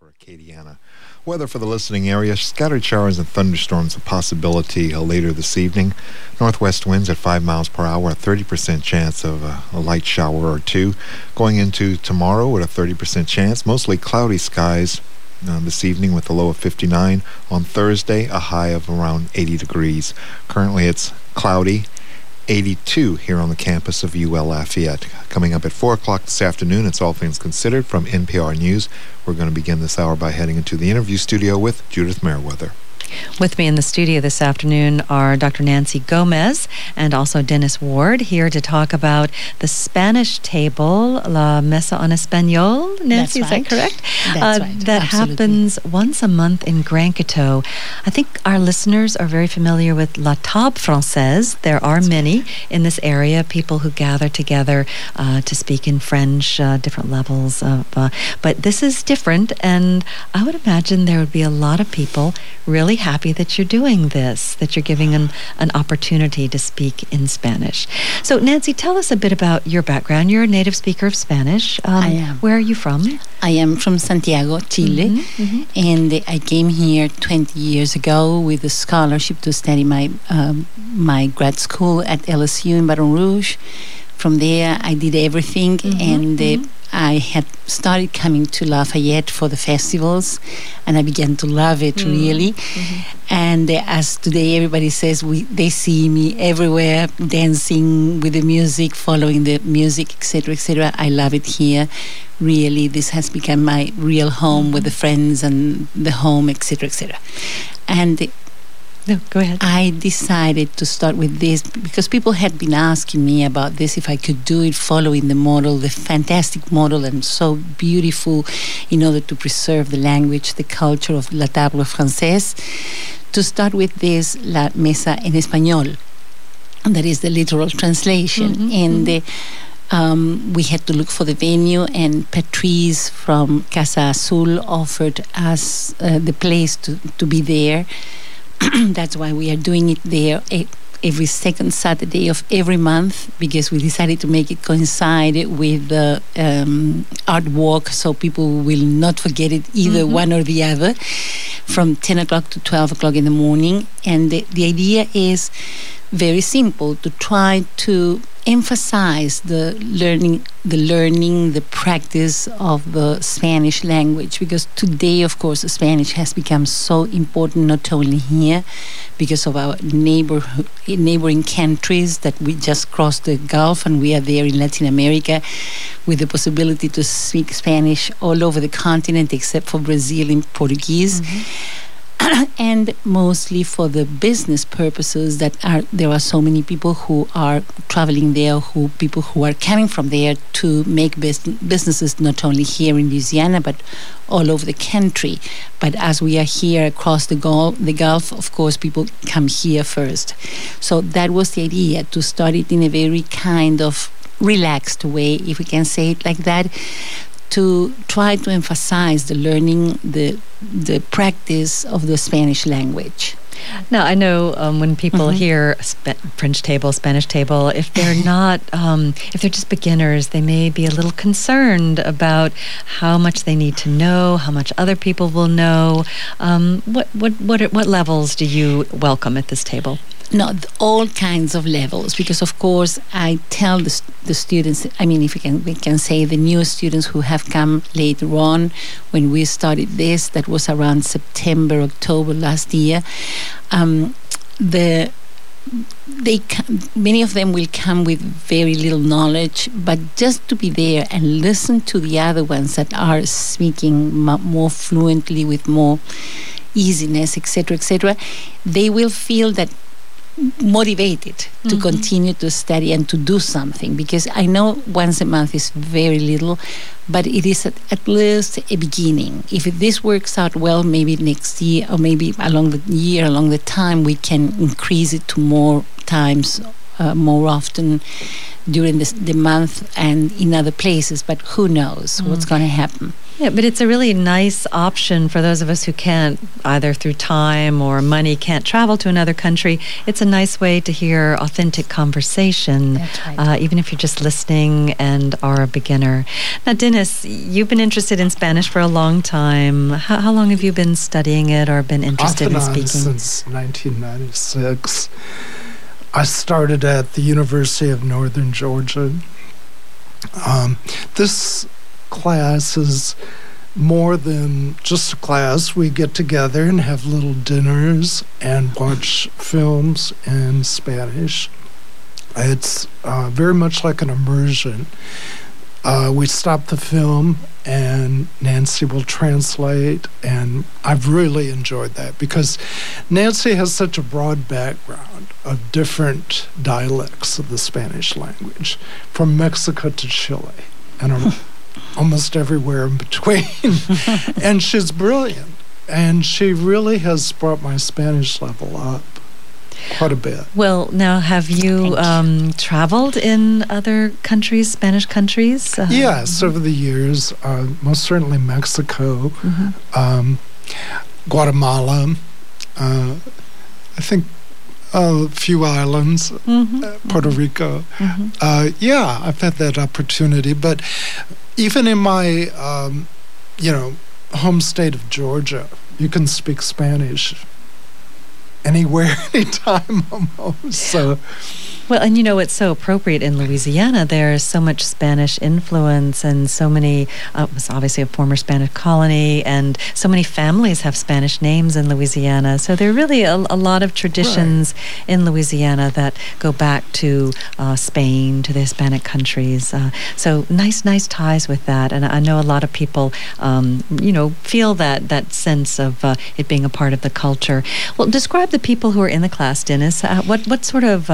for Acadiana. Weather for the listening area, scattered showers and thunderstorms a possibility later this evening. Northwest winds at 5 miles per hour, a 30% chance of a light shower or two. Going into tomorrow with a 30% chance, mostly cloudy skies this evening with a low of 59. On Thursday, a high of around 80 degrees. Currently it's cloudy. 82 here on the campus of UL Lafayette. Coming up at 4 o'clock this afternoon, it's All Things Considered from NPR News. We're going to begin this hour by heading into the interview studio with Judith Merriweather. With me in the studio this afternoon are Dr. Nancy Gomez and also Dennis Ward, here to talk about the Spanish table, La Mesa en Español. Nancy, That's right. Is that correct? That's right. That Absolutely. happens once a month in Grand Coteau. I think our listeners are very familiar with La Table Française. There are many in this area, people who gather together to speak in French, different levels of. But this is different, and I would imagine there would be a lot of people really happy that you're doing this, that you're giving them an opportunity to speak in Spanish. So, Nancy, tell us a bit about your background. You're a native speaker of Spanish. I am. Where are you from? I am from Santiago, Chile, and I came here 20 years ago with a scholarship to study my grad school at LSU in Baton Rouge. From there, I did everything, and I had started coming to Lafayette for the festivals, and I began to love it really. And as today everybody says, they see me everywhere, dancing with the music, following the music, etc., etc. I love it here. Really, this has become my real home with the friends and the home, etc., etc. And No, go ahead. I decided to start with this because people had been asking me about this, if I could do it following the model, the fantastic model and so beautiful in order to preserve the language, the culture of La Table Française, to start with this La Mesa en Español. And that is the literal translation. We had to look for the venue, and Patrice from Casa Azul offered us the place to be there. That's why we are doing it there every second Saturday of every month, because we decided to make it coincide with the art walk, so people will not forget it, either one or the other, from 10 o'clock to 12 o'clock in the morning. And the idea is very simple, to try to emphasize the learning, the practice of the Spanish language, because today, of course, Spanish has become so important, not only here, because of our neighboring countries, that we just crossed the Gulf and we are there in Latin America, with the possibility to speak Spanish all over the continent, except for Brazil in Portuguese. And mostly for the business purposes, there are so many people who are traveling there, people who are coming from there to make businesses, not only here in Louisiana but all over the country. But as we are here across the Gulf, of course, people come here first. So that was the idea, to start it in a very kind of relaxed way, if we can say it like that, to try to emphasize the learning, the practice of the Spanish language. Now, I know when people hear French table, Spanish table, if they're not, if they're just beginners, they may be a little concerned about how much they need to know, how much other people will know. What levels do you welcome at this table? No, all kinds of levels, because of course I tell the students, I mean, if we can say the new students who have come later on, when we started this, that was around September, October last year, many of them will come with very little knowledge, but just to be there and listen to the other ones that are speaking more fluently, with more easiness, etc., they will feel that motivated to continue to study and to do something, because I know once a month is very little, but it is at least a beginning. If this works out well, maybe next year, or maybe along the time, we can increase it to more times, more often. during the month and in other places, but who knows what's going to happen. Yeah, but it's a really nice option for those of us who can't, either through time or money, can't travel to another country. It's a nice way to hear authentic conversation, That's right. even if you're just listening and are a beginner. Now, Dennis, you've been interested in Spanish for a long time. How long have you been studying it or been interested in speaking? Since 1996. I started at the University of Northern Georgia. This class is more than just a class. We get together and have little dinners and watch films in Spanish. It's very much like an immersion. We stop the film and Nancy will translate, and I've really enjoyed that because Nancy has such a broad background of different dialects of the Spanish language, from Mexico to Chile, and almost everywhere in between. And she's brilliant, and she really has brought my Spanish level up quite a bit. Well, now, have you traveled in other countries, Spanish countries? Yes, over the years, most certainly Mexico, Guatemala, I think a few islands, Puerto Rico. Yeah, I've had that opportunity. But even in my, home state of Georgia, you can speak Spanish anywhere, anytime, almost. So, well, and it's so appropriate in Louisiana. There's so much Spanish influence and so many, it was obviously a former Spanish colony, and so many families have Spanish names in Louisiana. So there are really a lot of traditions in Louisiana that go back to Spain, to the Hispanic countries. So nice ties with that. And I know a lot of people, feel that sense of it being a part of the culture. Well, describe the people who are in the class, Dennis. What sort of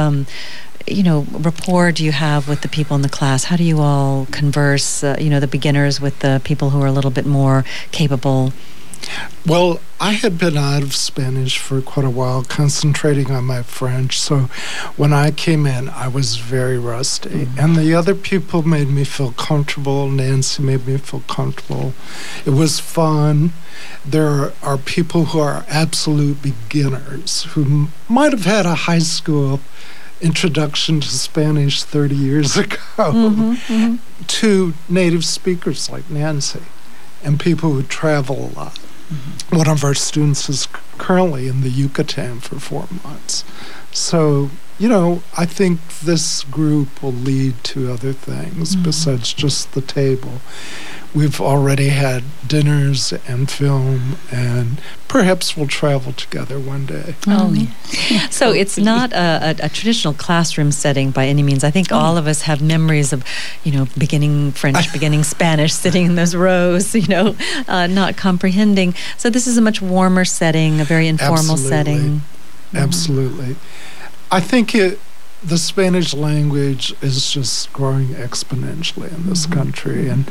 rapport do you have with the people in the class? How do you all converse, the beginners with the people who are a little bit more capable? Well, I had been out of Spanish for quite a while, concentrating on my French. So when I came in, I was very rusty. And the other people made me feel comfortable. Nancy made me feel comfortable. It was fun. There are people who are absolute beginners who might have had a high school introduction to Spanish 30 years ago, to native speakers like Nancy and people who travel a lot. One of our students is currently in the Yucatan for 4 months. So, I think this group will lead to other things besides just the table. We've already had dinners and film, and perhaps we'll travel together one day. Oh, yeah. So it's not a traditional classroom setting by any means. I think all of us have memories of, beginning French, beginning Spanish, sitting in those rows, not comprehending. So this is a much warmer setting, a very informal setting. Absolutely. I think the Spanish language is just growing exponentially in this country, and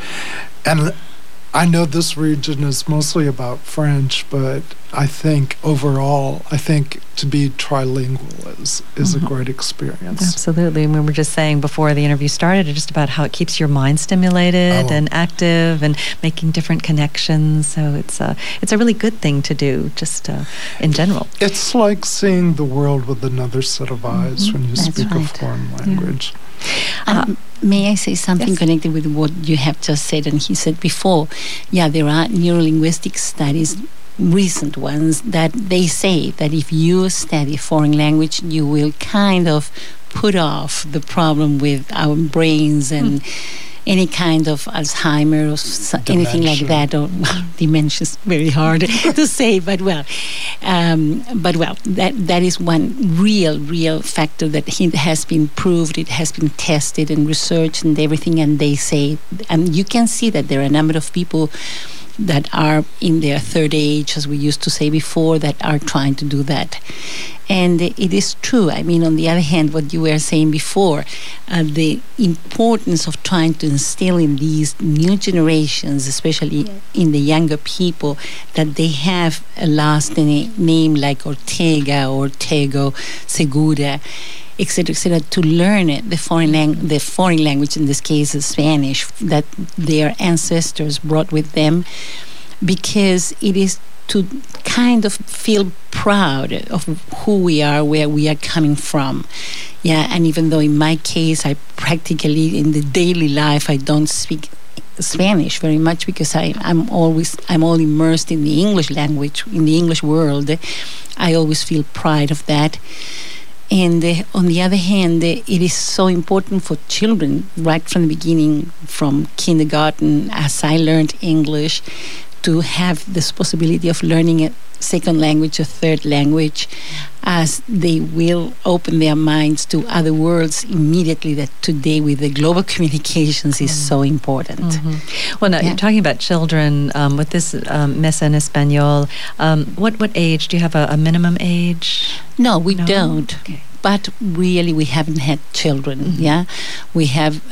I know this region is mostly about French, but I think overall, to be trilingual is a great experience. Absolutely. And we were just saying before the interview started just about how it keeps your mind stimulated and active and making different connections. So it's a really good thing to do, just in general. It's like seeing the world with another set of eyes when you speak a foreign language. May I say something connected with what you have just said and he said before? Yeah, there are neurolinguistic studies, recent ones, that they say that if you study foreign language, you will kind of put off the problem with our brains and any kind of Alzheimer's or anything like that, or dementia is very hard to say, but that is one real factor that has been proved. It has been tested and researched and everything, and they say, and you can see that there are a number of people that are in their third age, as we used to say before, that are trying to do that. And it is true. I mean, on the other hand, what you were saying before, the importance of trying to instill in these new generations, especially in the younger people, that they have a last name like Ortega, Ortego, Segura. etc., to learn it, the foreign language, in this case is Spanish, that their ancestors brought with them, because it is to kind of feel proud of who we are, where we are coming from. Yeah, and even though in my case, I practically, in the daily life, I don't speak Spanish very much, because I'm all immersed in the English language, in the English world. I always feel pride of that. And on the other hand, it is so important for children right from the beginning, from kindergarten, as I learned English, to have this possibility of learning a second language, a third language, as they will open their minds to other worlds immediately, that today with the global communications is so important. Mm-hmm. Well, now you're talking about children with this Mesa en Español. What age? Do you have a minimum age? No, we don't. Okay. But really, we haven't had children. Mm-hmm. Yeah, we have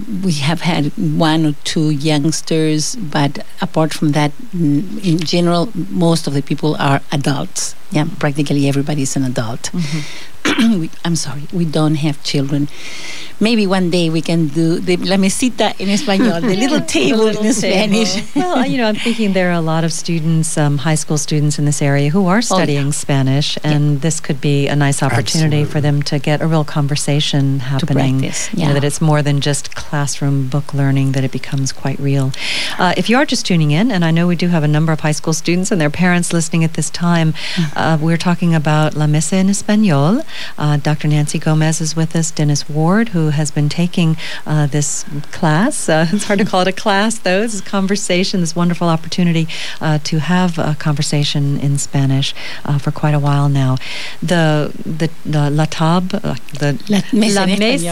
had one or two youngsters, but apart from that, in general, most of the people are adults. Yeah, practically everybody is an adult. Mm-hmm. I'm sorry, we don't have children. Maybe one day we can do the la mesita en español, the little table in Spanish. Well, I'm thinking there are a lot of students, high school students in this area who are studying Spanish, and this could be a nice opportunity for them to get a real conversation happening. To practice, yeah. That it's more than just classroom book learning, that it becomes quite real. If you are just tuning in, and I know we do have a number of high school students and their parents listening at this time, we're talking about La Mesa en Español. Dr. Nancy Gomez is with us, Dennis Ward, who has been taking this class. It's hard to call it a class, though. It's a conversation, this wonderful opportunity to have a conversation in Spanish for quite a while now. The La Table, La Mesa,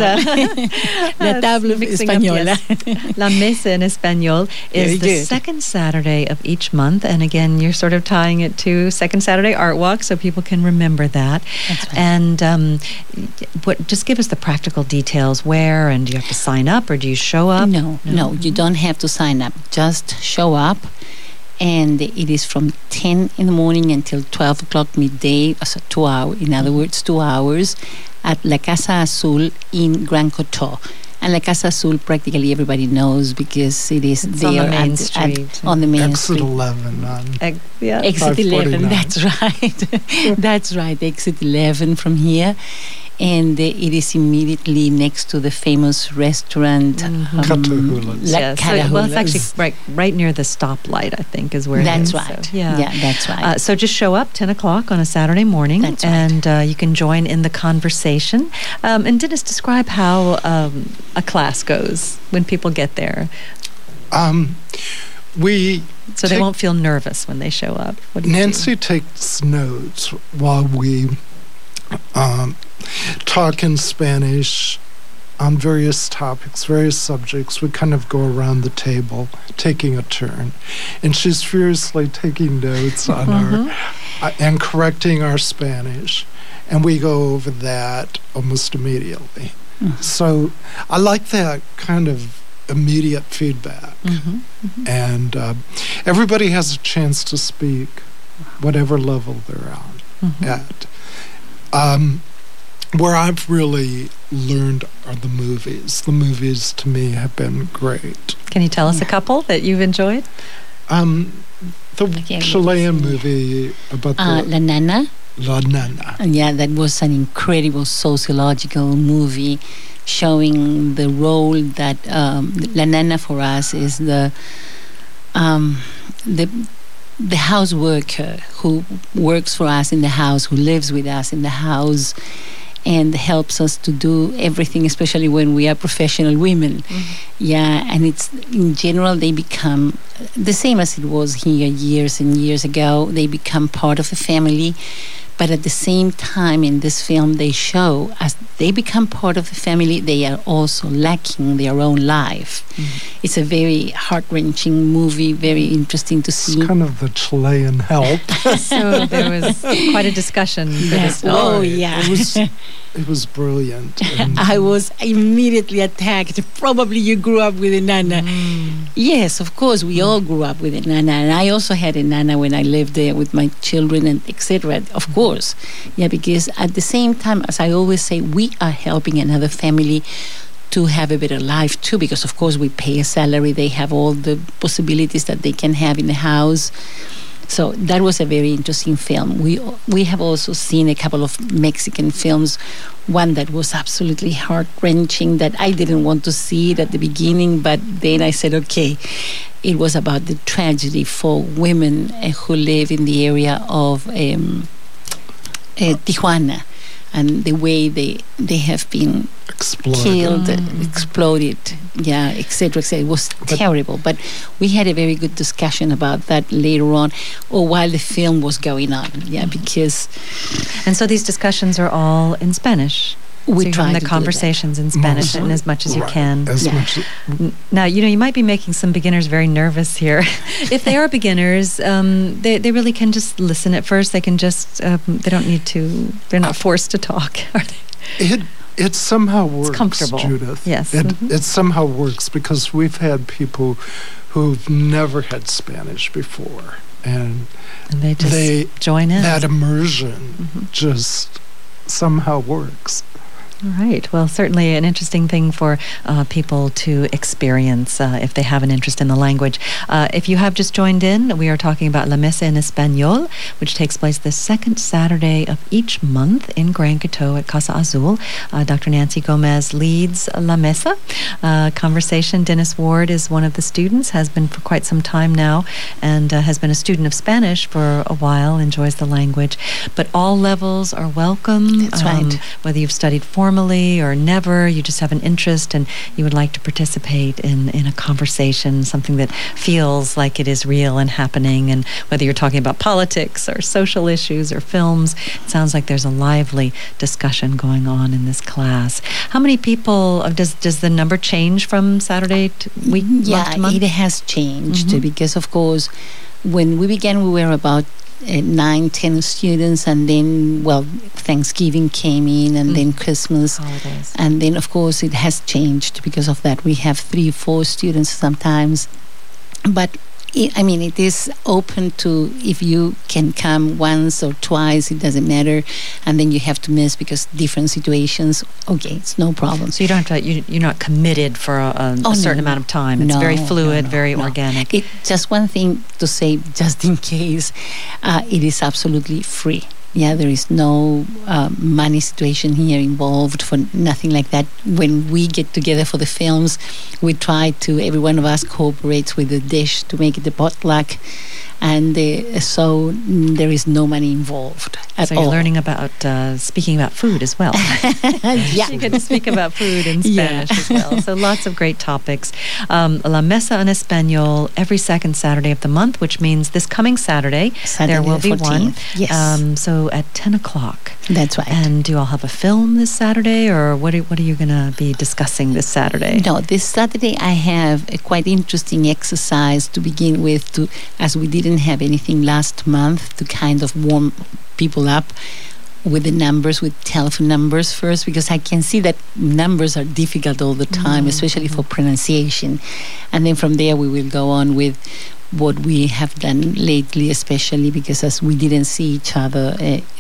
La Table Española. La Mesa en Español is the second Saturday of each month, and again, you're sort of tying it to Second Saturday Art Walk, so people can remember that. That's right. And just give us the practical details. Where, and do you have to sign up, or do you show up? No, you don't have to sign up. Just show up. And it is from 10 in the morning until 12 o'clock midday, so 2 hours, in other words, 2 hours, at La Casa Azul in Gran Coteau. And La Casa Azul, practically everybody knows, because it's there on the main street. On the main Exit street. 11 on Exit 11, that's right. That's right, Exit 11 from here. And it is immediately next to the famous restaurant Catahulas. Yes. Well, it's actually right near the stoplight, I think, is where that's it is. Right. So, yeah, that's right. So just show up 10 o'clock on a Saturday morning, that's right. And you can join in the conversation. And Dennis, describe how a class goes when people get there. So they won't feel nervous when they show up. What do you Nancy takes notes while we talk in Spanish on various topics, various subjects. We kind of go around the table, taking a turn. And she's furiously taking notes on our and correcting our Spanish. And we go over that almost immediately. Mm-hmm. So I like that kind of immediate feedback. And everybody has a chance to speak, whatever level they're on at. Where I've really learned are the movies. The movies, to me, have been great. Can you tell us a couple that you've enjoyed? The Chilean movie about La Nana. La Nana. Yeah, that was an incredible sociological movie showing the role that La Nana for us is the house worker who works for us in the house, who lives with us in the house, and helps us to do everything, especially when we are professional women. Yeah, and it's in general they become the same as it was here years and years ago. They become part of the family, but at the same time in this film they show as they become part of the family, they are also lacking their own life. It's a very heart-wrenching movie, very interesting to see. It's kind of the Chilean help. So there was quite a discussion for this film. Oh, yeah. It was brilliant. I was immediately attacked. Probably you grew up with a Nana. Yes, of course, we all grew up with a Nana. And I also had a Nana when I lived there with my children and etc. Of course. course. Yeah, because at the same time, as I always say, we are helping another family to have a better life too, because of course we pay a salary, they have all the possibilities that they can have in the house. So that was a very interesting film. We have also seen a couple of Mexican films, one that was absolutely heart-wrenching that I didn't want to see it at the beginning, but then I said, okay. It was about the tragedy for women who live in the area of Tijuana, and the way they have been killed, exploded, yeah, etc. It was terrible. But we had a very good discussion about that later on, or while the film was going on. Yeah, because and so these discussions are all in Spanish. We try the conversations in Spanish and as much as you can. Now, you might be making some beginners very nervous here. If they are beginners, they really can just listen at first. They can just, they don't need to, they're not forced to talk, are they? It somehow works, it's comfortable. Judith. Yes. It somehow works because we've had people who've never had Spanish before. And they just join in. That immersion just somehow works. All right. Well, certainly an interesting thing for people to experience if they have an interest in the language. If you have just joined in, we are talking about La Mesa en Español, which takes place the second Saturday of each month in Gran Coteau at Casa Azul. Dr. Nancy Gomez leads La Mesa conversation. Dennis Ward is one of the students, has been for quite some time now, and has been a student of Spanish for a while, enjoys the language. But all levels are welcome. That's right. Whether you've studied formally or never, you just have an interest and you would like to participate in a conversation, something that feels like it is real and happening, and whether you're talking about politics or social issues or films, it sounds like there's a lively discussion going on in this class. How many people, does the number change from Saturday to week, month to month? It has changed because, of course, when we began, we were about 9-10 students, and then Thanksgiving came in, and then Christmas, holidays. And then of course it has changed because of that. We have 3-4 students sometimes, but it is open to, if you can come once or twice, it doesn't matter, and then you have to miss because different situations, okay, it's no problem. So you don't have to, you're not committed for a certain amount of time. It's very fluid, very organic. Just one thing to say, just in case, it is absolutely free. Yeah, there is no money situation here involved, for nothing like that. When we get together for the films, we try to, every one of us cooperates with the dish to make it a potluck. And so there is no money involved at all. So you're learning about, speaking about food as well. Yeah. You get to speak about food in Spanish as well. So lots of great topics. La Mesa en Español every second Saturday of the month, which means this coming Saturday there will be 14th. one. Yes. So at 10 o'clock. That's right. And do you all have a film this Saturday, or what are you going to be discussing this Saturday? No, this Saturday I have a quite interesting exercise to begin with, as we didn't have anything last month, to kind of warm people up with the numbers, with telephone numbers first, because I can see that numbers are difficult all the time, especially for pronunciation. And then from there we will go on with what we have done lately, especially because as we didn't see each other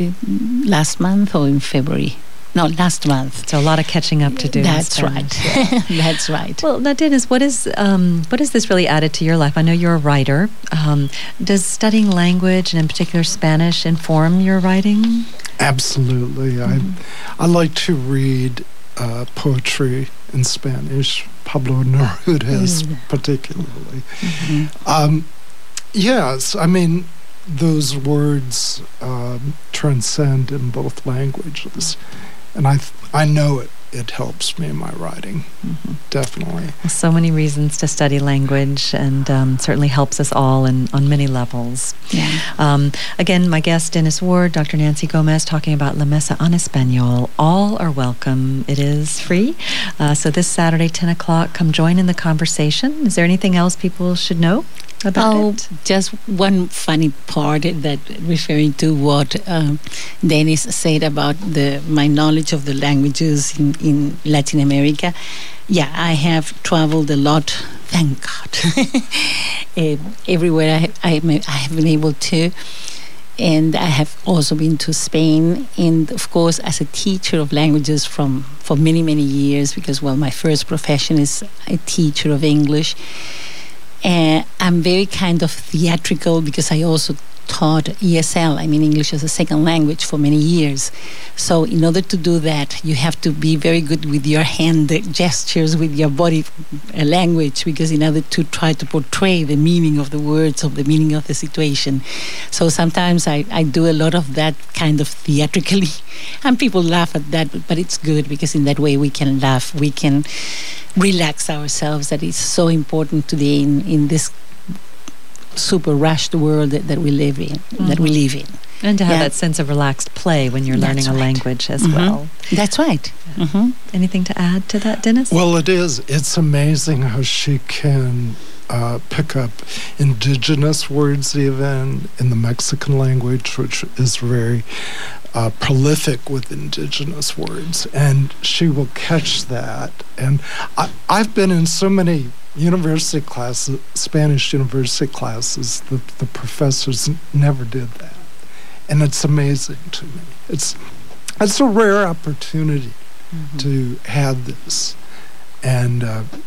last month or in February. No, last month. So a lot of catching up to do. That's right. That's right. Well, now, Dennis, what has this really added to your life? I know you're a writer. Does studying language, and in particular Spanish, inform your writing? Absolutely. I like to read poetry in Spanish, Pablo Neruda's particularly. Yes, I mean, those words transcend in both languages. And I know it helps me in my writing, definitely. Well, so many reasons to study language, and certainly helps us all on many levels. Yeah. Again, my guest, Dennis Ward, Dr. Nancy Gomez, talking about La Mesa en Español. All are welcome. It is free. So this Saturday, 10 o'clock, come join in the conversation. Is there anything else people should know about it? Just one funny part that referring to what Dennis said about my knowledge of the languages in Latin America. Yeah, I have traveled a lot, thank God. Everywhere I have been able to. And I have also been to Spain, and of course, as a teacher of languages for many, many years, because, well, my first profession is a teacher of English. And I'm very kind of theatrical because I also taught ESL, I mean English as a second language, for many years. So in order to do that, you have to be very good with your hand gestures, with your body language, because in order to try to portray the meaning of the words, of the meaning of the situation. So sometimes I do a lot of that kind of theatrically, and people laugh at that, but it's good because in that way we can laugh, we can relax ourselves. That is so important today in this super rushed world that we live in, And to have that sense of relaxed play when you're learning a language as well. That's right. Anything to add to that, Dennis? Well, it is. It's amazing how she can pick up indigenous words even in the Mexican language, which is very prolific with indigenous words. And she will catch that. And I've been in so many university classes, Spanish university classes, the professors never did that. And it's amazing to me. It's a rare opportunity to have this. And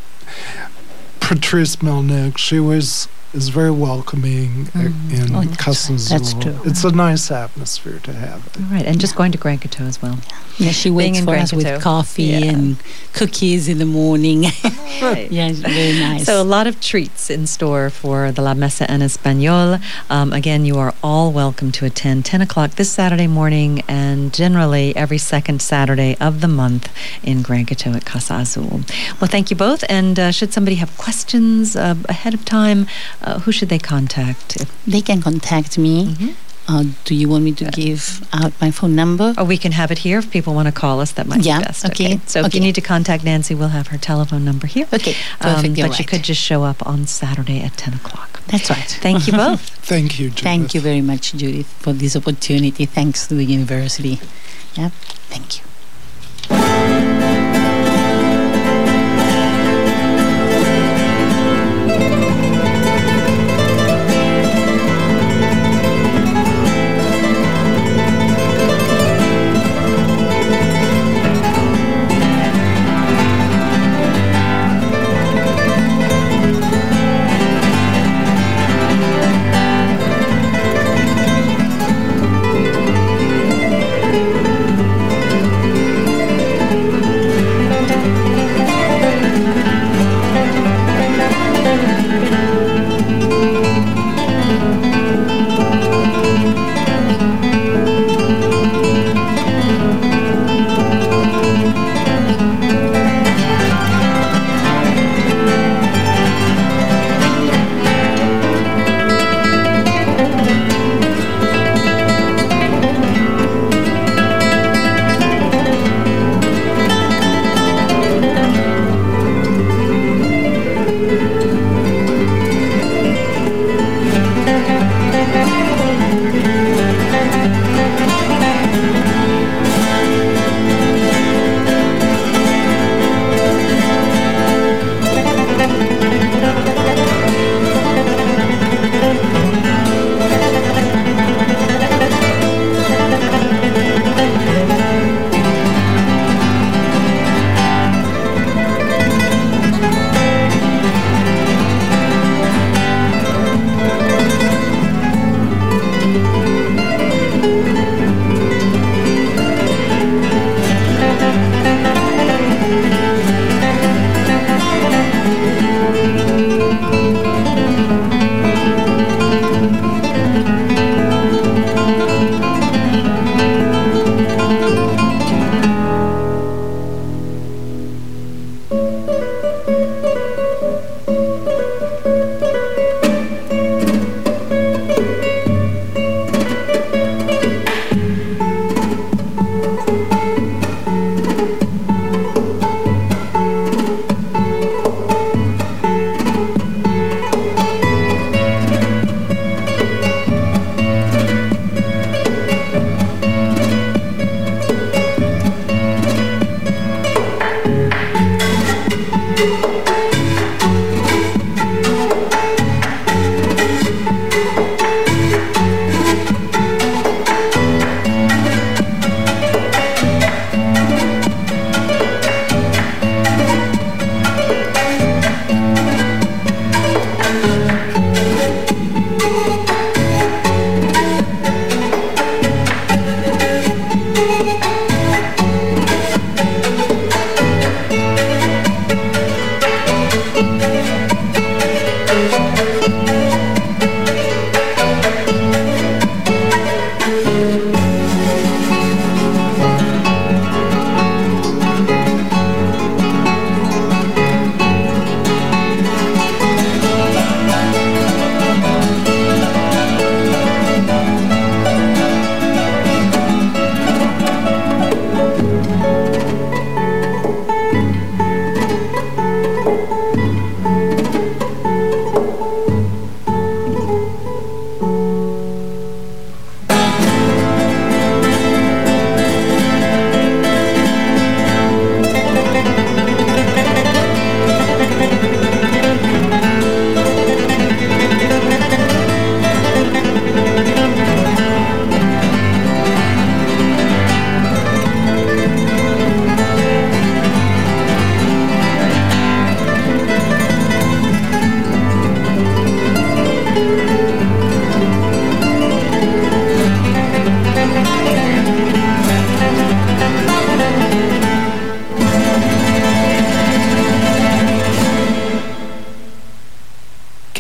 Patrice Melnick, she is very welcoming in Casa Azul. That's true. It's a nice atmosphere to have it. All right, and just going to Gran Coteau as well. Yeah, she waits for us with coffee and cookies in the morning. Right. Yeah, it's very nice. So a lot of treats in store for the La Mesa en Español. Again, you are all welcome to attend 10 o'clock this Saturday morning and generally every second Saturday of the month in Gran Coteau at Casa Azul. Well, thank you both. And should somebody have questions ahead of time, who should they contact? They can contact me. Do you want me to give out my phone number? Or we can have it here if people want to call us. That might be best. Okay. So if you need to contact Nancy, we'll have her telephone number here. Okay, perfect. But you could just show up on Saturday at 10 o'clock. That's right. Thank you both. Thank you, Judith. Thank you very much, Judith, for this opportunity. Thanks to the university. Yeah, thank you.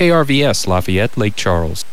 KRVS Lafayette, Lake Charles.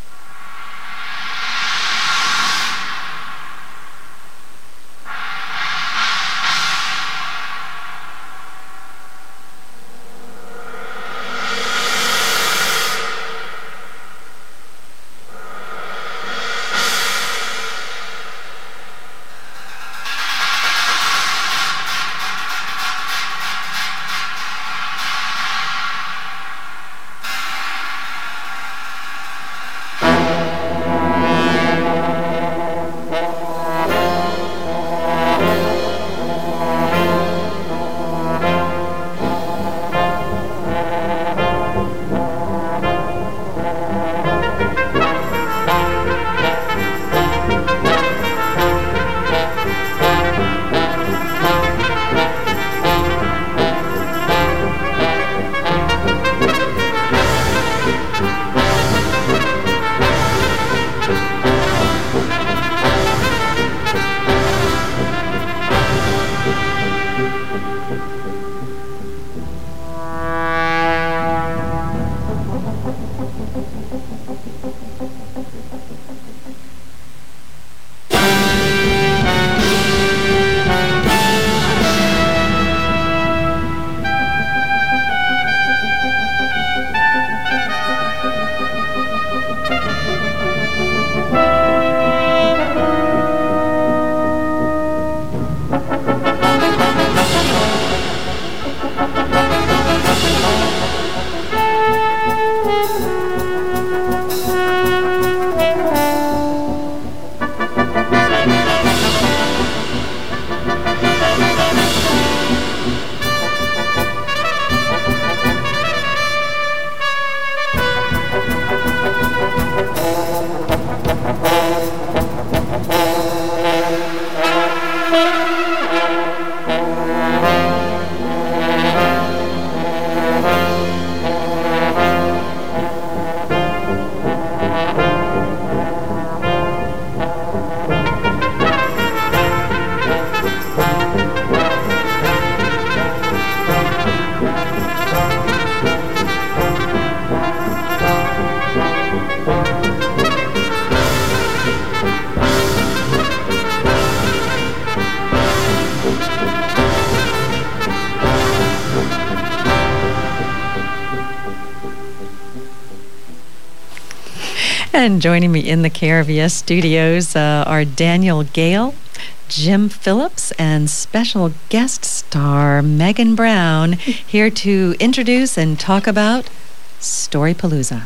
And joining me in the KRVS studios are Daniel Gale, Jim Phillips, and special guest star Megan Brown, here to introduce and talk about Storypalooza.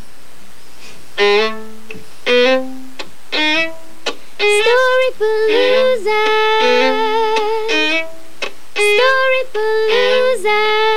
Storypalooza, Storypalooza,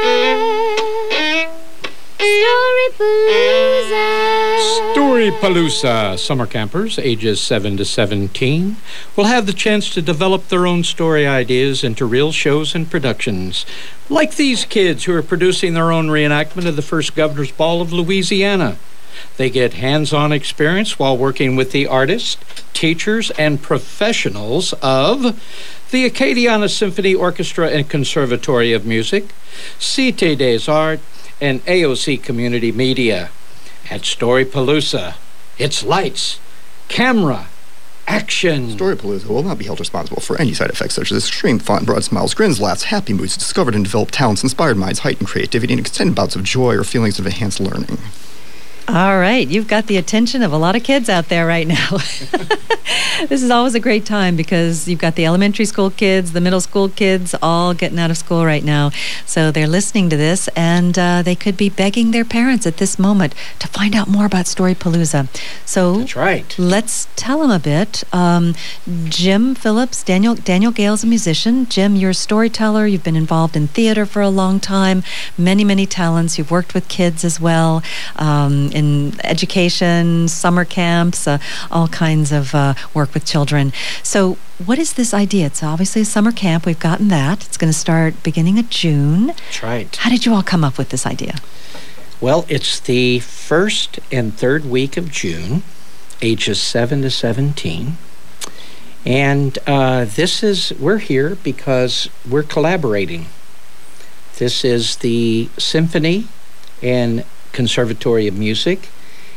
Storypalooza. Storypalooza summer campers ages 7 to 17 will have the chance to develop their own story ideas into real shows and productions, like these kids who are producing their own reenactment of the first Governor's Ball of Louisiana. They get hands-on experience while working with the artists, teachers, and professionals of the Acadiana Symphony Orchestra and Conservatory of Music, Cité des Arts, and AOC Community Media. At Storypalooza, it's lights, camera, action. Storypalooza will not be held responsible for any side effects such as extreme fun, broad smiles, grins, laughs, happy moods, discovered and developed talents, inspired minds, heightened creativity, and extended bouts of joy or feelings of enhanced learning. All right, you've got the attention of a lot of kids out there right now. This is always a great time because you've got the elementary school kids, the middle school kids, all getting out of school right now. So they're listening to this, and they could be begging their parents at this moment to find out more about Storypalooza. So that's right. Let's tell them a bit. Jim Phillips, Daniel Gale's a musician. Jim, you're a storyteller. You've been involved in theater for a long time. Many, many talents. You've worked with kids as well. In education, summer camps, all kinds of work with children. So what is this idea? It's obviously a summer camp. We've gotten that. It's going to start beginning of June. That's right. How did you all come up with this idea? Well, it's the first and third week of June, ages 7 to 17. And we're here because we're collaborating. This is the Symphony and Conservatory of Music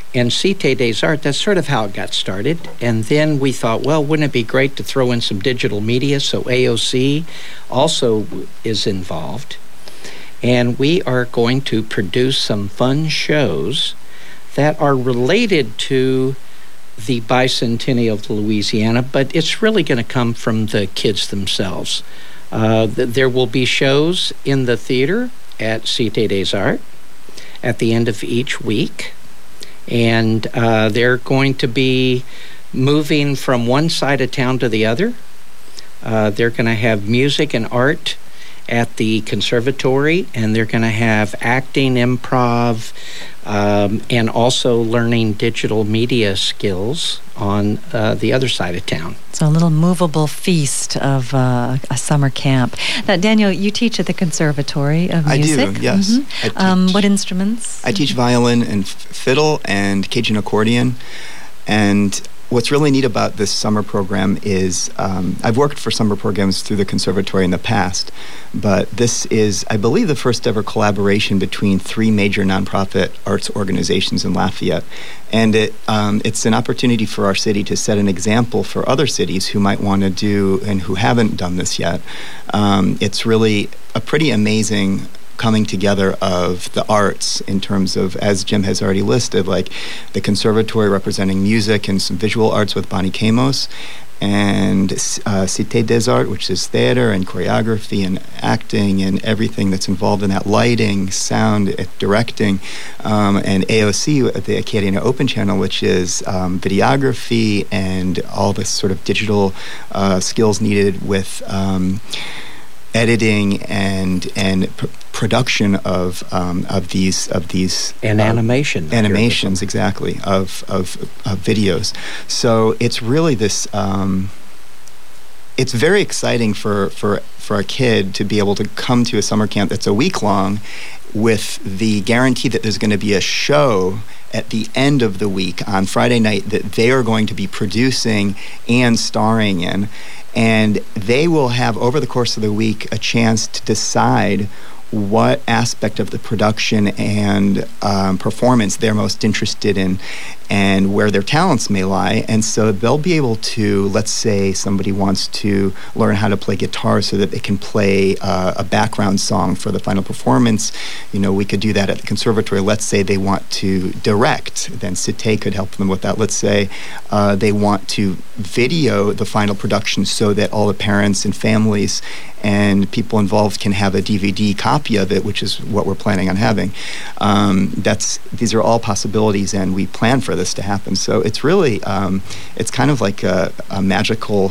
And Cité des Arts, that's sort of how it got started. And then we thought, well, wouldn't it be great to throw in some digital media? So AOC also is involved. And we are going to produce some fun shows that are related to the bicentennial of Louisiana, but it's really going to come from the kids themselves. There will be shows in the theater at Cité des Arts at the end of each week. And they're going to be moving from one side of town to the other. They're going to have music and art at the conservatory, and they're going to have acting, improv, and also learning digital media skills on the other side of town. So a little movable feast of a summer camp. Now, Daniel, you teach at the Conservatory of Music. I do, yes. Mm-hmm. What instruments? I teach violin and fiddle and Cajun accordion. And what's really neat about this summer program is I've worked for summer programs through the Conservatory in the past, but this is, I believe, the first ever collaboration between 3 major nonprofit arts organizations in Lafayette. And it's an opportunity for our city to set an example for other cities who might want to do and who haven't done this yet. It's really a pretty amazing coming together of the arts in terms of, as Jim has already listed, like the Conservatory representing music and some visual arts with Bonnie Camos, and Cité des Arts, which is theater and choreography and acting and everything that's involved in that, lighting, sound, directing, and AOC, the Acadiana Open Channel, which is videography and all the sort of digital skills needed with editing and production of these and animations, exactly, of videos. So it's really this. It's very exciting for a kid to be able to come to a summer camp that's a week long, with the guarantee that there's going to be a show at the end of the week on Friday night that they are going to be producing and starring in. And they will have, over the course of the week, a chance to decide what aspect of the production and performance they're most interested in and where their talents may lie. And so they'll be able to, let's say somebody wants to learn how to play guitar so that they can play a background song for the final performance. You know, we could do that at the Conservatory. Let's say they want to direct, then Cité could help them with that. Let's say they want to video the final production so that all the parents and families and people involved can have a DVD copy of it, which is what we're planning on having. These are all possibilities, and we plan for this to happen. So it's really, it's kind of like a magical,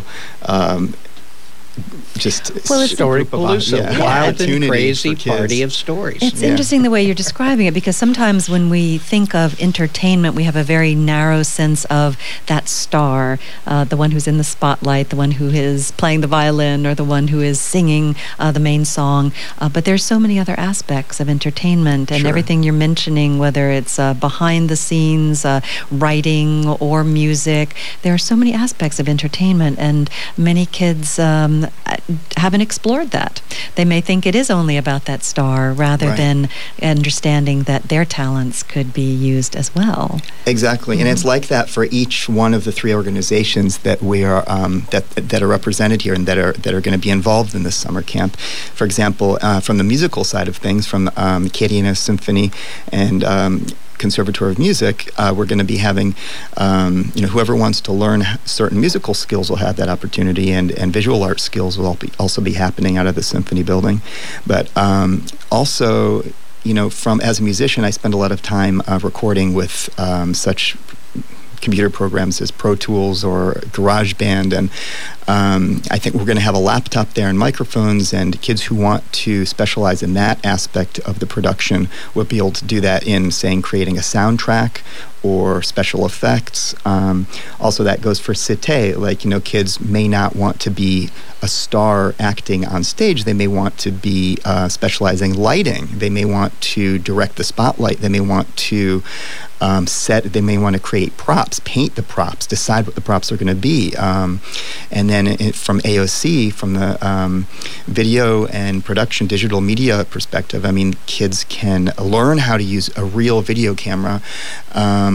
Storypalooza, wild and crazy party of stories. It's interesting the way you're describing it, because sometimes when we think of entertainment, we have a very narrow sense of that star, the one who's in the spotlight, the one who is playing the violin, or the one who is singing the main song. But there's so many other aspects of entertainment, and everything you're mentioning, whether it's behind the scenes, writing, or music. There are so many aspects of entertainment, and many kids haven't explored that. They may think it is only about that star, rather than understanding that their talents could be used as well. Exactly, and it's like that for each one of the 3 organizations that we are that are represented here and that are going to be involved in this summer camp. For example, from the musical side of things, from Acadiana Symphony and Conservatory of Music, we're going to be having, whoever wants to learn certain musical skills will have that opportunity, and visual arts skills will also be happening out of the Symphony building. But also, as a musician, I spend a lot of time recording with such computer programs as Pro Tools or GarageBand, and I think we're going to have a laptop there and microphones, and kids who want to specialize in that aspect of the production will be able to do that in, saying, creating a soundtrack or special effects. Also, that goes for Cité. Like, kids may not want to be a star acting on stage. They may want to be specializing lighting. They may want to direct the spotlight. They may want to they may want to create props, paint the props, decide what the props are going to be. And then from AOC, from the video and production digital media perspective, I mean, kids can learn how to use a real video camera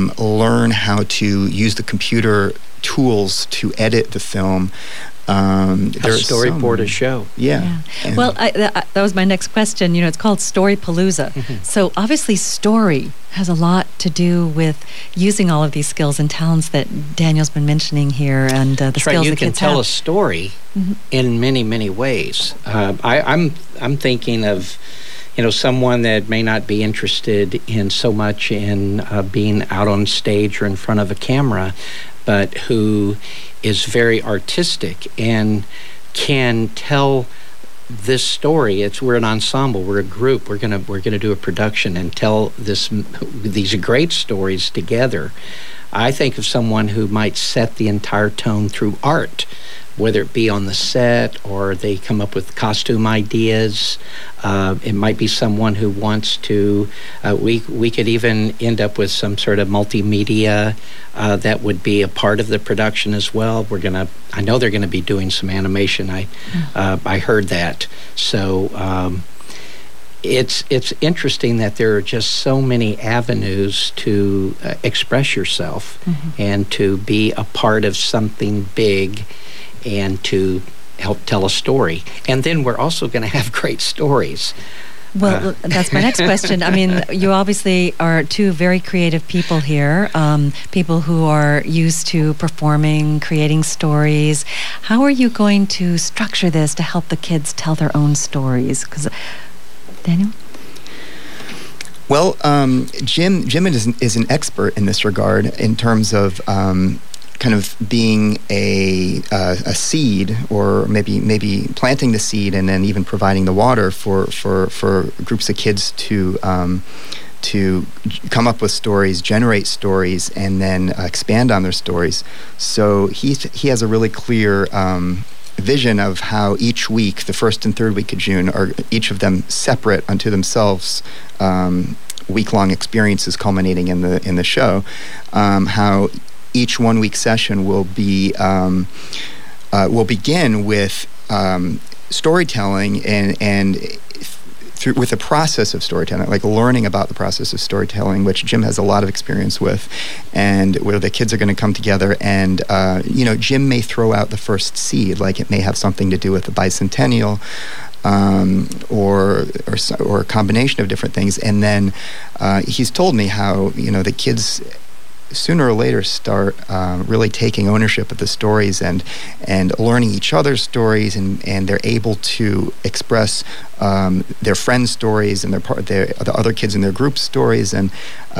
learn how to use the computer tools to edit the film. Storyboard a show. Yeah. Well, that was my next question. It's called Storypalooza. So obviously story has a lot to do with using all of these skills and talents that Daniel's been mentioning here, and the skills you the can kids tell have. a story in many, many ways. I'm thinking of someone that may not be interested in so much in being out on stage or in front of a camera, but who is very artistic and can tell this story. We're an ensemble, we're a group, we're gonna do a production and tell these great stories together. I think of someone who might set the entire tone through art, whether it be on the set or they come up with costume ideas. It might be someone who wants to, we could even end up with some sort of multimedia that would be a part of the production as well. I know they're gonna be doing some animation. I heard that. So it's interesting that there are just so many avenues to express yourself and to be a part of something big and to help tell a story. And then we're also going to have great stories. Well, that's my next question. I mean, you obviously are two very creative people here, people who are used to performing, creating stories. How are you going to structure this to help the kids tell their own stories? Because, Daniel? Well, Jim is an expert in this regard in terms of kind of being a seed, or maybe planting the seed and then even providing the water for groups of kids to come up with stories, generate stories, and then expand on their stories. So he has a really clear vision of how each week, the first and third week of June, are each of them separate unto themselves, week-long experiences culminating in the show. How each 1 week session will begin with storytelling and with the process of storytelling, like learning about the process of storytelling, which Jim has a lot of experience with, and where the kids are going to come together and Jim may throw out the first seed, like it may have something to do with the bicentennial, or a combination of different things, and then he's told me how the kids sooner or later start really taking ownership of the stories and learning each other's stories, and they're able to express their friends' stories and the other kids in their group stories, and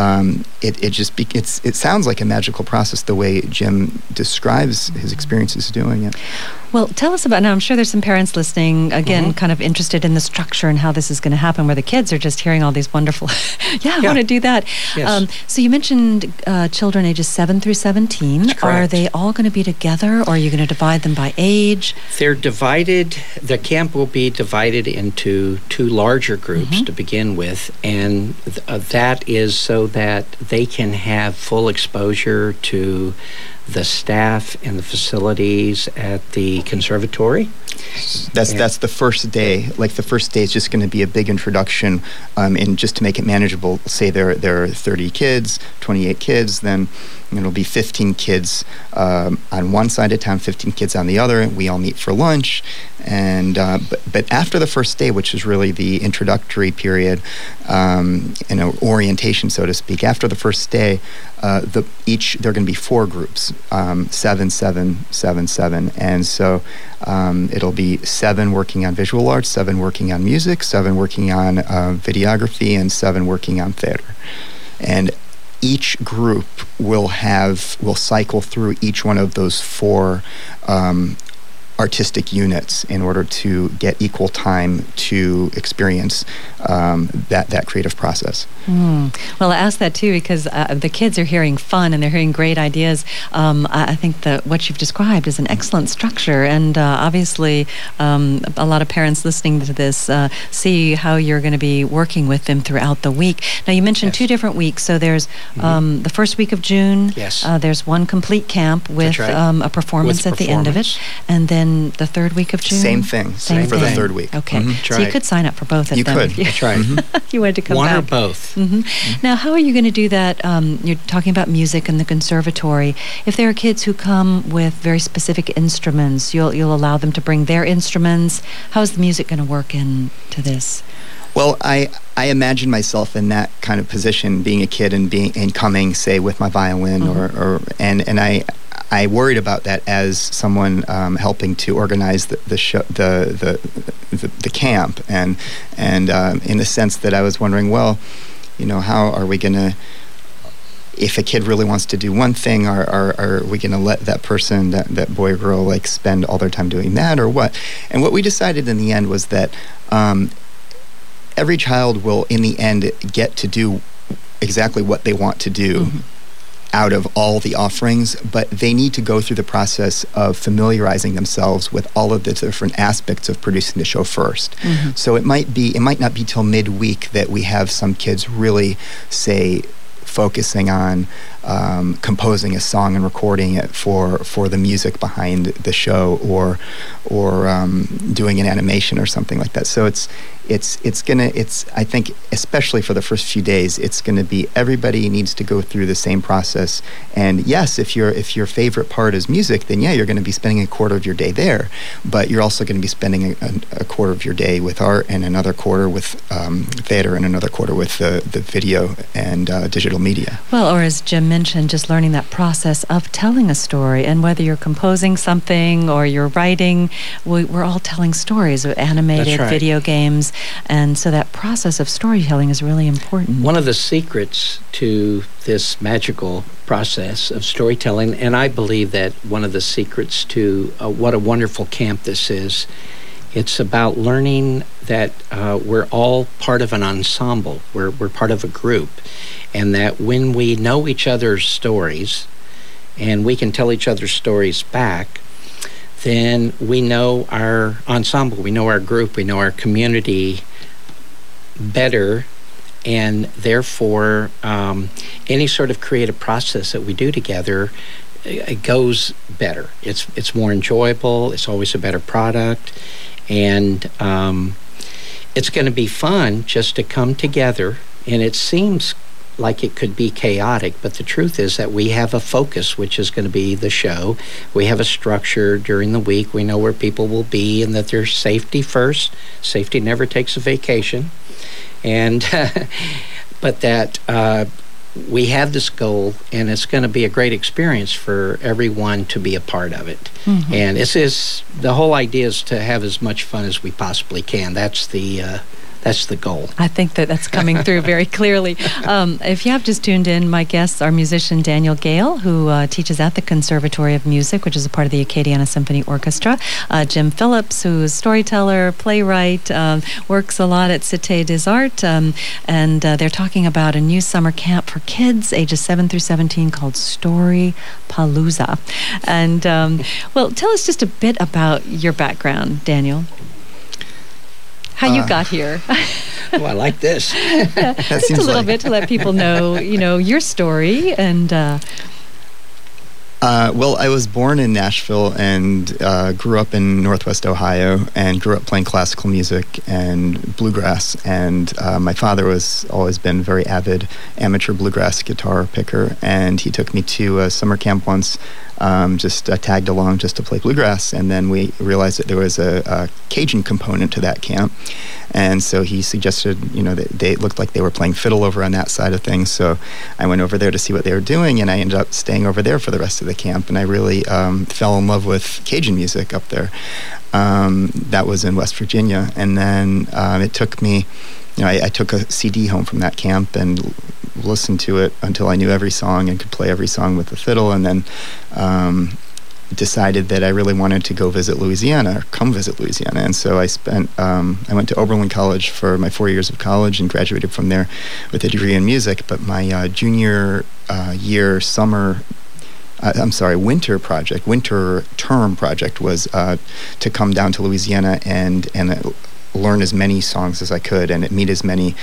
it sounds like a magical process the way Jim describes his experiences doing it. Well, tell us about, now I'm sure there's some parents listening, again, kind of interested in the structure and how this is going to happen, where the kids are just hearing all these wonderful, I want to do that. Yes. So you mentioned children ages 7 through 17. That's correct. Are they all going to be together, or are you going to divide them by age? They're divided, the camp will be divided into two larger groups to begin with, and that is so that they can have full exposure to the staff and the facilities at the conservatory. That's the first day. Like the first day is just going to be a big introduction, and just to make it manageable, say there are 30 kids, 28 kids, then it'll be 15 kids on one side of town, 15 kids on the other. We all meet for lunch, and but after the first day, which is really the introductory period, orientation, so to speak. After the first day, there are going to be 4 groups, 7, 7, 7, 7, and so it'll be 7 working on visual arts, 7 working on music, 7 working on videography, and 7 working on theater. And each group will cycle through each one of those 4 artistic units in order to get equal time to experience that creative process. Well, I asked that too because the kids are hearing fun and they're hearing great ideas. I think that what you've described is an excellent structure, and obviously a lot of parents listening to this see how you're going to be working with them throughout the week. Now, you mentioned 2 different weeks, so there's the first week of June. Yes. There's one complete camp with That's right. a performance With at the end of it, performance. and then begin the third week of June? Same thing. Same for the thing. third week. Okay. Mhm. So you could sign up for both of You them. could. If you, That's right. you wanted to come One back. or both. Now, how are you going to do that? You're talking about music and the conservatory. If there are kids who come with very specific instruments, you'll allow them to bring their instruments. How is the music going to work into this? Well, I imagine myself in that kind of position, being a kid and coming, say, with my violin, and I worried about that as someone helping to organize the show, the camp, and in the sense that I was wondering, well, how are we going to? If a kid really wants to do one thing, are we going to let that person, that boy or girl, like spend all their time doing that, or what? And what we decided in the end was that every child will, in the end, get to do exactly what they want to do out of all the offerings, but they need to go through the process of familiarizing themselves with all of the different aspects of producing the show first. So it might not be till midweek that we have some kids really, say, focusing on composing a song and recording it for the music behind the show, or doing an animation or something like that. So I think especially for the first few days, it's gonna be everybody needs to go through the same process. And yes, if your favorite part is music, then yeah, you're gonna be spending a quarter of your day there, but you're also gonna be spending a quarter of your day with art, and another quarter with theater, and another quarter with the video and digital media. Well, or as Jim mentioned, just learning that process of telling a story, and whether you're composing something or you're writing, we're all telling stories, animated That's right. video games, and so that process of storytelling is really important. One of the secrets to this magical process of storytelling, and I believe that one of the secrets to what a wonderful camp this is, it's about learning that we're all part of an ensemble. We're part of a group. And that when we know each other's stories, and we can tell each other's stories back, then we know our ensemble, we know our group, we know our community better, and therefore any sort of creative process that we do together, it goes better. It's more enjoyable. It's always a better product, and it's going to be fun just to come together. And it seems like it could be chaotic, but the truth is that we have a focus, which is going to be the show. We have a structure during the week. We know where people will be, and that there's safety first. Safety never takes a vacation. And but that we have this goal, and it's going to be a great experience for everyone to be a part of it. And the whole idea is to have as much fun as we possibly can. That's the goal. I think that's coming through very clearly. If you have just tuned in, my guests are musician Daniel Gale, who teaches at the Conservatory of Music, which is a part of the Acadiana Symphony Orchestra. Jim Phillips, who is storyteller, playwright, works a lot at Cité des Arts, and they're talking about a new summer camp for kids ages 7 through 17 called Story Palooza. And, well, tell us just a bit about your background, Daniel. How you got here. Oh, I like this. Just a little bit to let people know, your story. And well, I was born in Nashville and grew up in Northwest Ohio, and grew up playing classical music and bluegrass. And my father was always been a very avid amateur bluegrass guitar picker, and he took me to a summer camp once. Just tagged along just to play bluegrass, and then we realized that there was a Cajun component to that camp, and so he suggested, that they looked like they were playing fiddle over on that side of things. So I went over there to see what they were doing, and I ended up staying over there for the rest of the camp, and I really fell in love with Cajun music up there. That was in West Virginia, and then it took me, I took a CD home from that camp and listened to it until I knew every song and could play every song with the fiddle, and then decided that I really wanted to go visit Louisiana, or come visit Louisiana. And so I went to Oberlin College for my 4 years of college and graduated from there with a degree in music. But my junior year winter term project was to come down to Louisiana and learn as many songs as I could, and meet as many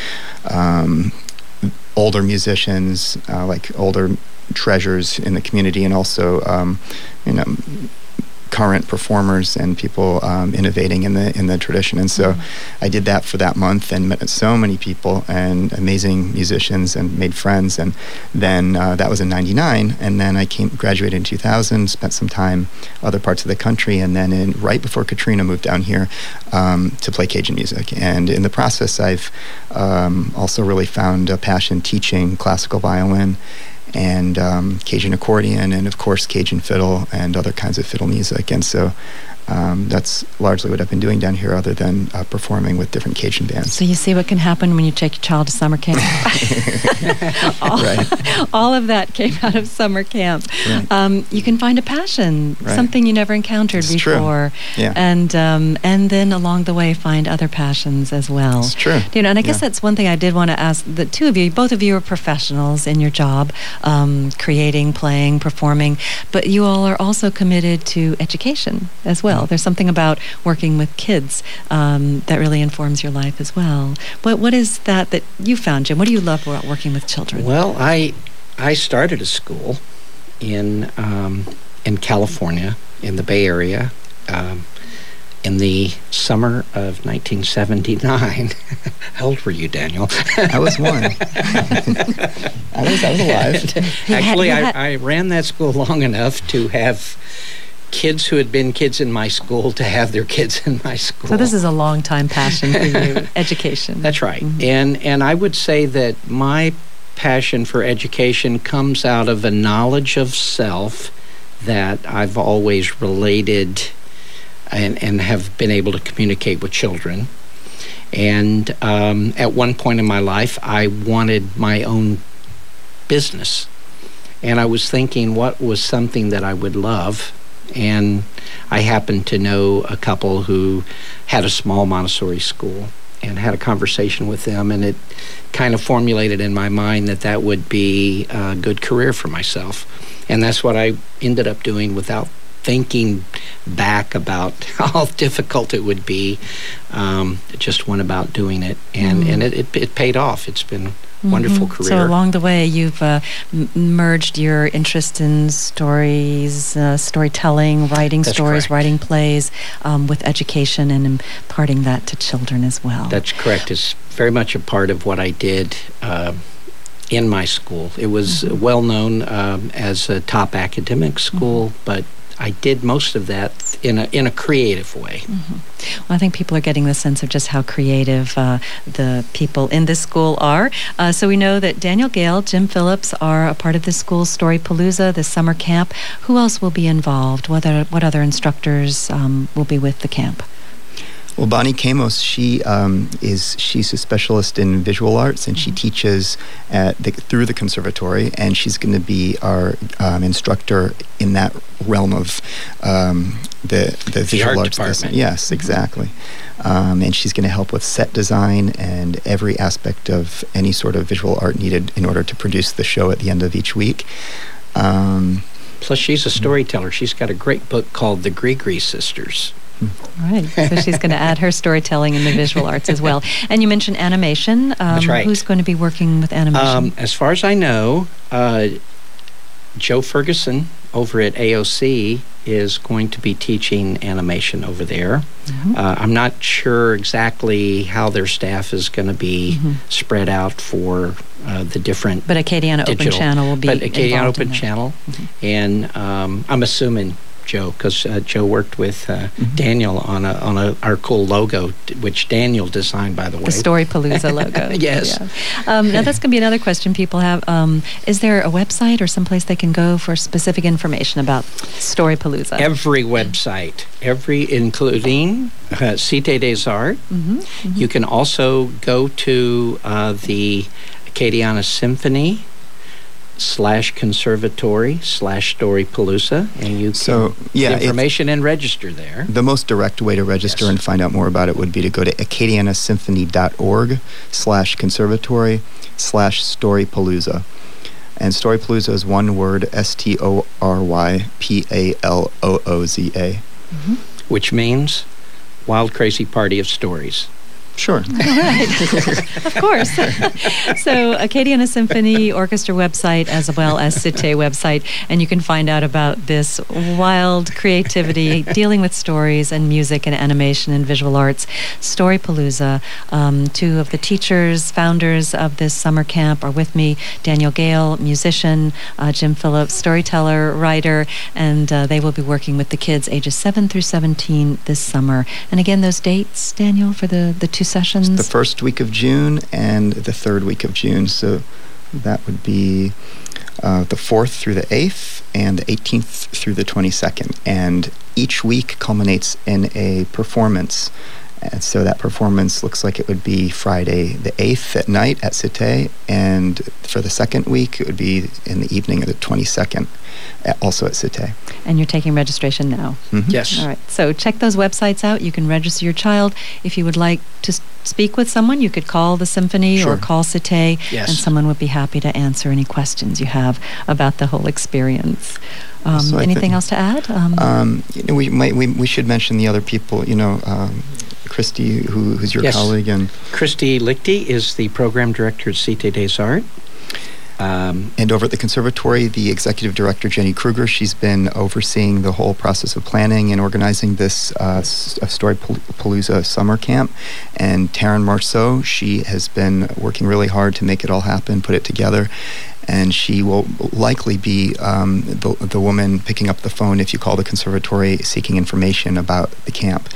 older musicians, like older treasures in the community, and also current performers and people innovating in the tradition. And so I did that for that month and met so many people and amazing musicians and made friends. And then that was in '99, and then I graduated in 2000, spent some time other parts of the country, and then right before Katrina, moved down here to play Cajun music. And in the process, I've also really found a passion teaching classical violin and Cajun accordion, and of course Cajun fiddle and other kinds of fiddle music. And so that's largely what I've been doing down here, other than performing with different Cajun bands. So you see what can happen when you take your child to summer camp. All of that came out of summer camp. Right. You can find a passion, Right. something you never encountered It's before, true. Yeah. and then along the way find other passions as well. It's true. You know, and I guess Yeah. that's one thing I did want to ask the two of you. Both of you are professionals in your job, creating, playing, performing, but you all are also committed to education as well. There's something about working with kids that really informs your life as well. What is that you found, Jim? What do you love about working with children? Well, I started a school in California, in the Bay Area, in the summer of 1979. How old were you, Daniel? I was one. I was alive. Actually, I ran that school long enough to have kids who had been kids in my school to have their kids in my school. So this is a long time passion for you, education. That's right. And I would say that my passion for education comes out of a knowledge of self that I've always related and have been able to communicate with children. And at one point in my life, I wanted my own business. And I was thinking what was something that I would love. And I happened to know a couple who had a small Montessori school, and had a conversation with them, and it kind of formulated in my mind that would be a good career for myself. And that's what I ended up doing without thinking back about how difficult it would be. Just went about doing it, and it paid off. It's been wonderful career. So along the way, you've merged your interest in stories, storytelling, writing That's stories, correct. writing plays, with education and imparting that to children as well. That's correct. It's very much a part of what I did in my school. It was well known as a top academic school, but I did most of that in a creative way. Well, I think people are getting the sense of just how creative the people in this school are. So we know that Daniel Gale, Jim Phillips are a part of this school's Storypalooza, this summer camp. Who else will be involved? What other instructors will be with the camp? Well, Bonnie Camos, she's a specialist in visual arts, and she teaches through the conservatory, and she's going to be our instructor in that realm of the visual arts department. Yes, exactly. And she's going to help with set design and every aspect of any sort of visual art needed in order to produce the show at the end of each week. Plus, she's a storyteller. She's got a great book called The Grigri Sisters. All right. So she's going to add her storytelling in the visual arts as well. And you mentioned animation. That's right. Who's going to be working with animation? As far as I know, Joe Ferguson over at AOC is going to be teaching animation over there. I'm not sure exactly how their staff is going to be spread out for the different But Acadiana digital. Open Channel will be But Acadiana involved Open in that. Channel. And I'm assuming Joe, because Joe worked with Daniel on our cool logo, which Daniel designed, by the way. The Storypalooza logo. Yes. Yeah. Now, that's going to be another question people have. Is there a website or someplace they can go for specific information about Storypalooza? Every website, including Cité des Arts. You can also go to the Acadiana Symphony /conservatory/Storypalooza, and you can get information and register there. The most direct way to register and find out more about it would be to go to acadianasymphony.org/conservatory/Storypalooza. And Storypalooza is one word, STORYPALOOZA. Which means Wild Crazy Party of Stories. Sure. All right. Of course. So Acadiana Symphony Orchestra website as well as Cité website, and you can find out about this wild creativity dealing with stories and music and animation and visual arts. Storypalooza. Two of the teachers, founders of this summer camp are with me. Daniel Gale, musician, Jim Phillips, storyteller, writer, and they will be working with the kids ages 7 through 17 this summer. And again, those dates, Daniel, for the two sessions? The first week of June and the third week of June. So that would be the 4th through the 8th and the 18th through the 22nd. And each week culminates in a performance. And so that performance looks like it would be Friday the 8th at night at Cité, and for the second week it would be in the evening of the 22nd, also at Cité. And you're taking registration now? Mm-hmm. Yes. All right. So check those websites out. You can register your child. If you would like to speak with someone, you could call the symphony Sure. or call Cité, Yes. and someone would be happy to answer any questions you have about the whole experience. So I Anything think- else to add? We should mention the other people. Christy, who's your Yes. colleague, and Christy Lichty is the program director at Cité des Arts. and over at the conservatory, the executive director Jenny Kruger. She's been overseeing the whole process of planning and organizing this Storypalooza summer camp. And Taryn Marceau, she has been working really hard to make it all happen, put it together. And she will likely be the woman picking up the phone if you call the conservatory seeking information about the camp.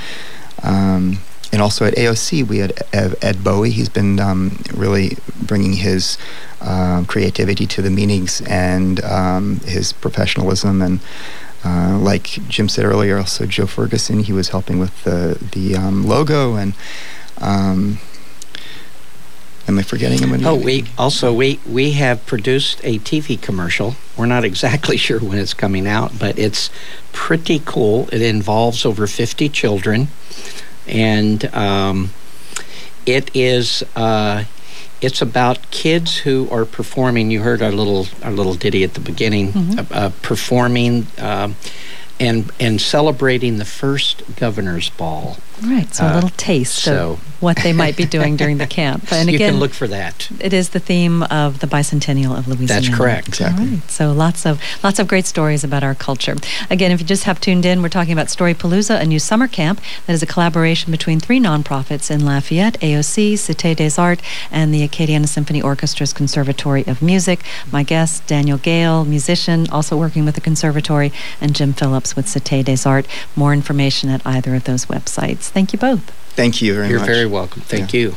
And also at AOC, we had Ed Bowie. He's been really bringing his creativity to the meetings and his professionalism. And like Jim said earlier, also Joe Ferguson, he was helping with the logo. And am I forgetting him? We have produced a TV commercial. We're not exactly sure when it's coming out, but it's pretty cool. It involves over 50 children, and it is it's about kids who are performing. You heard our little ditty at the beginning, performing and celebrating the first Governor's Ball. Right, so a little taste of what they might be doing during the camp. And you again, can look for that. It is the theme of the bicentennial of Louisiana. That's correct. Exactly. All right, so lots of great stories about our culture. Again, if you just have tuned in, we're talking about Storypalooza, a new summer camp that is a collaboration between 3 nonprofits in Lafayette, AOC, Cité des Arts, and the Acadiana Symphony Orchestra's Conservatory of Music. My guest, Daniel Gale, musician, also working with the conservatory, and Jim Phillips with Cité des Arts. More information at either of those websites. Thank you both. Thank you very You're much. very welcome. Thank you.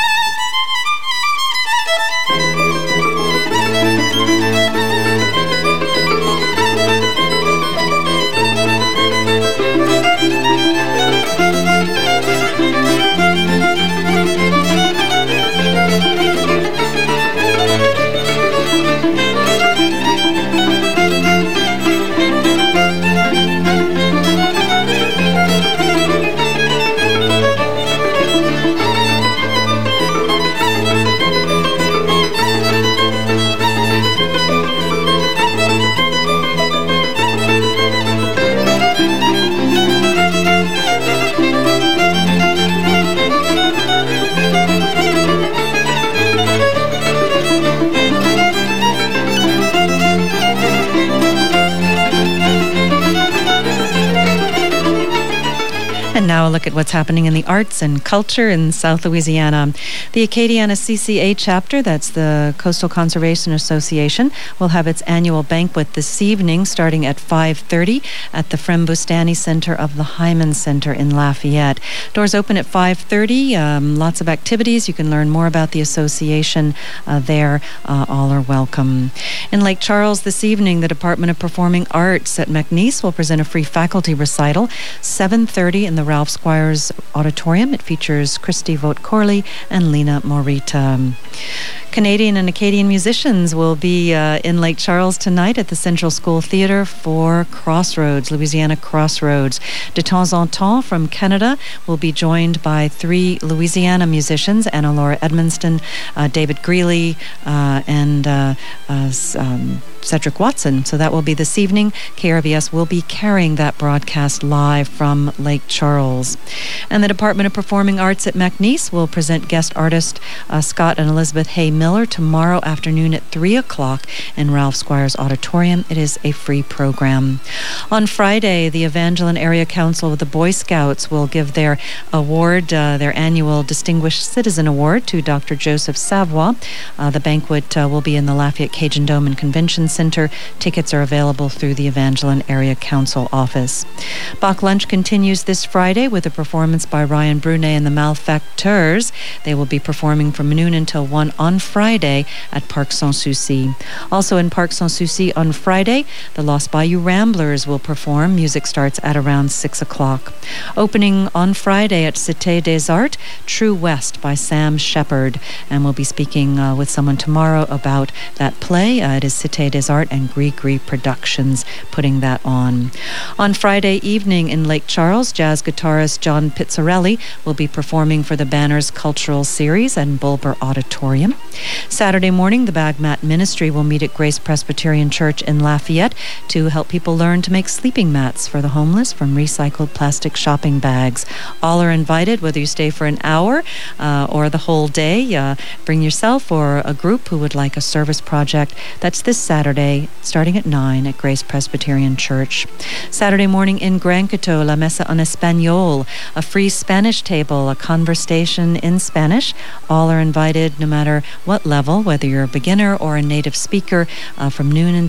And now a look at what's happening in the arts and culture in South Louisiana. The Acadiana CCA chapter, that's the Coastal Conservation Association, will have its annual banquet this evening starting at 5:30 at the Frembustani Center of the Hyman Center in Lafayette. Doors open at 5:30. Lots of activities. You can learn more about the association there. All are welcome. In Lake Charles this evening, the Department of Performing Arts at McNeese will present a free faculty recital, 7:30 in the Ralph Squires Auditorium. It features Christy Vogt-Corley and Lena Morita. Canadian and Acadian musicians will be in Lake Charles tonight at the Central School Theatre for Crossroads, Louisiana Crossroads. De temps en temps from Canada will be joined by 3 Louisiana musicians, Anna Laura Edmonston, David Greeley, and Cedric Watson. So that will be this evening. KRVS will be carrying that broadcast live from Lake Charles. And the Department of Performing Arts at McNeese will present guest artist Scott and Elizabeth Hay Miller tomorrow afternoon at 3 o'clock in Ralph Squires Auditorium. It is a free program. On Friday, the Evangeline Area Council of the Boy Scouts will give their award, their annual Distinguished Citizen Award, to Dr. Joseph Savoie. The banquet will be in the Lafayette Cajun Dome and Convention Center. Tickets are available through the Evangeline Area Council office. Bach Lunch continues this Friday with a performance by Ryan Brunet and the Malfacteurs. They will be performing from noon until 1 on Friday at Parc Sans Souci. Also in Parc Sans Souci on Friday, the Lost Bayou Ramblers will perform. Music starts at around 6 o'clock. Opening on Friday at Cité des Arts, True West by Sam Shepard. And we'll be speaking with someone tomorrow about that play. It is Cité des Arts and Gree Productions putting that on. On Friday evening in Lake Charles, jazz guitarist John Pizzarelli will be performing for the Banners Cultural Series and Bulber Auditorium. Saturday morning, the Bagmat Ministry will meet at Grace Presbyterian Church in Lafayette to help people learn to make sleeping mats for the homeless from recycled plastic shopping bags. All are invited, whether you stay for an hour or the whole day. Bring yourself or a group who would like a service project. That's this Saturday, starting at 9 at Grace Presbyterian Church. Saturday morning in Grand Coteau, La Mesa en Español, a free Spanish table, a conversation in Spanish. All are invited, no matter what level, whether you're a beginner or a native speaker, from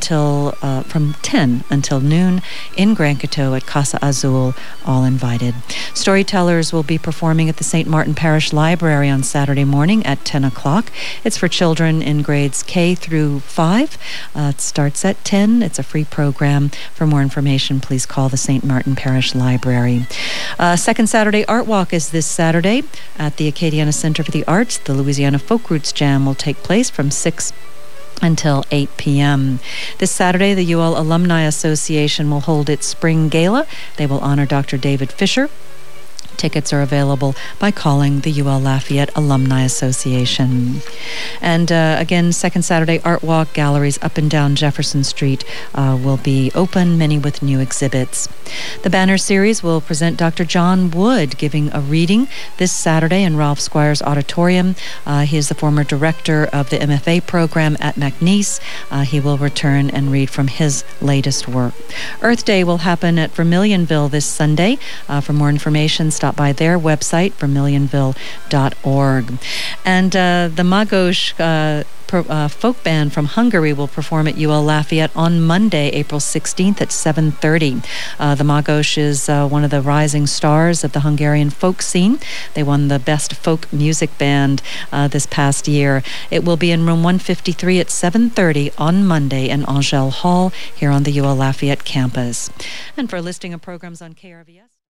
10 until noon in Grand Coteau at Casa Azul. All invited. Storytellers will be performing at the St. Martin Parish Library on Saturday morning at 10 o'clock. It's for children in grades K through 5. It starts at 10. It's a free program. For more information, please call the St. Martin Parish Library. Second Saturday Art Walk is this Saturday at the Acadiana Center for the Arts. The Louisiana Folk Roots Jam will take place from 6 until 8 p.m. This Saturday, the UL Alumni Association will hold its Spring Gala. They will honor Dr. David Fisher. Tickets are available by calling the UL Lafayette Alumni Association. And again, second Saturday Art Walk, galleries up and down Jefferson Street will be open, many with new exhibits. The Banner Series will present Dr. John Wood giving a reading this Saturday in Ralph Squires Auditorium. He is the former director of the MFA program at McNeese. He will return and read from his latest work. Earth Day will happen at Vermilionville this Sunday. For more information, stop by their website, vermilionville.org. And the Magos folk band from Hungary will perform at UL Lafayette on Monday, April 16th at 7:30. The Magos is one of the rising stars of the Hungarian folk scene. They won the Best Folk Music Band this past year. It will be in room 153 at 7:30 on Monday in Angel Hall here on the UL Lafayette campus. And for a listing of programs on KRVS,